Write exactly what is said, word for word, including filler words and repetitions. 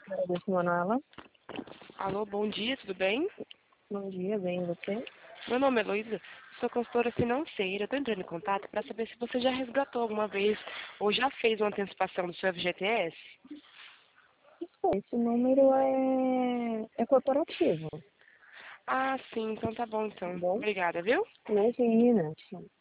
Agradeço, Manuela. Alô, bom dia, tudo bem? Bom dia, bem, e você? Meu nome é Heloísa, sou consultora financeira. Estou entrando em contato para saber se você já resgatou alguma vez ou já fez uma antecipação do seu F G T S. Isso, esse número é, é corporativo, Ah, sim, então tá bom tá então. bom? Obrigada, viu? Imagina.